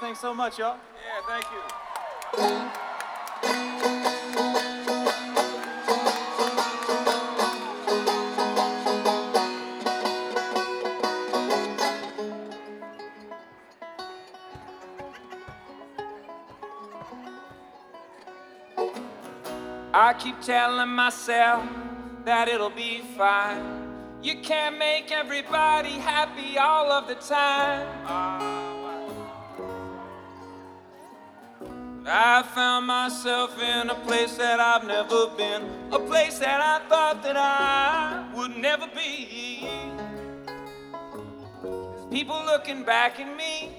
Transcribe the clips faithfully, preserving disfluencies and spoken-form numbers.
Thanks so much, y'all. Yeah, thank you. I keep telling myself that it'll be fine. You can't make everybody happy all of the time. I found myself in a place that I've never been, a place that I thought that I would never be. There's people looking back at me.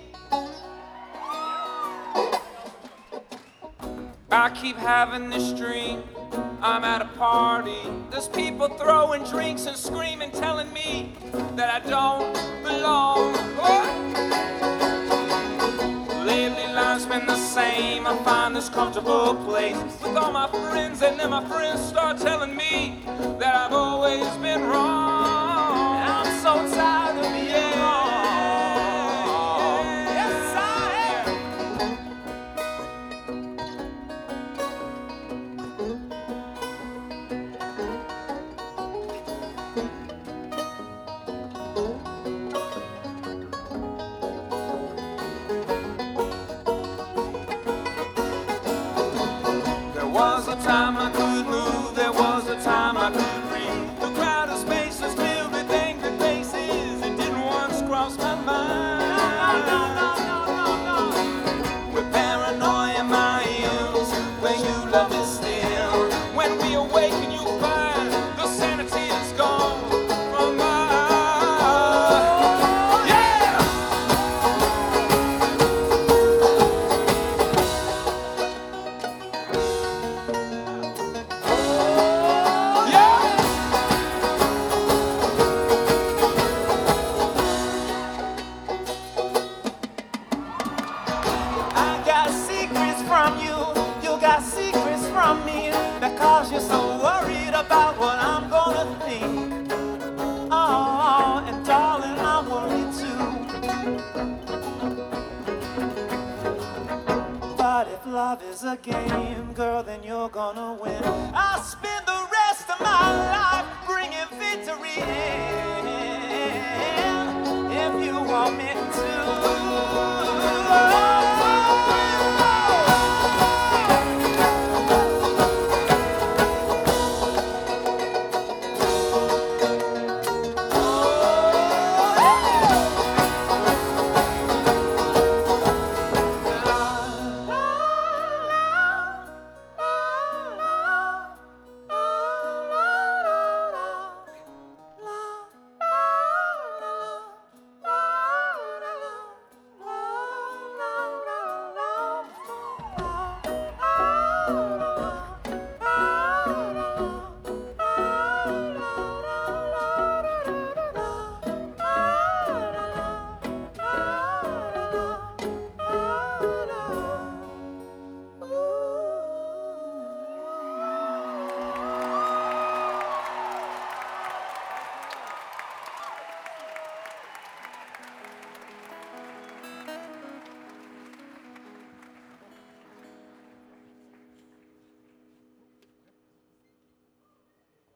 I keep having this dream, I'm at a party. There's people throwing drinks and screaming, telling me that I don't belong. Oh. Lately life's been the same, I find this comfortable place with all my friends, and then my friends start telling me that I've always been wrong. I'm so tired of being wrong. Yes, I am. There was a time I could move, there was a time I could breathe. The crowded spaces filled with angry faces, it didn't once cross my mind. No, no, no, no, no, no. With paranoia in my ears, where you love is still. When we awaken, you find the sanity is gone from my yeah. Yeah. I got secrets from you, you got secrets from me, because you're so worried about what I'm gonna think. Oh, and darling, I'm worried too. But if love is a game, girl, then you're gonna win. I'll spend the rest of my life bringing victory in, if you want me to.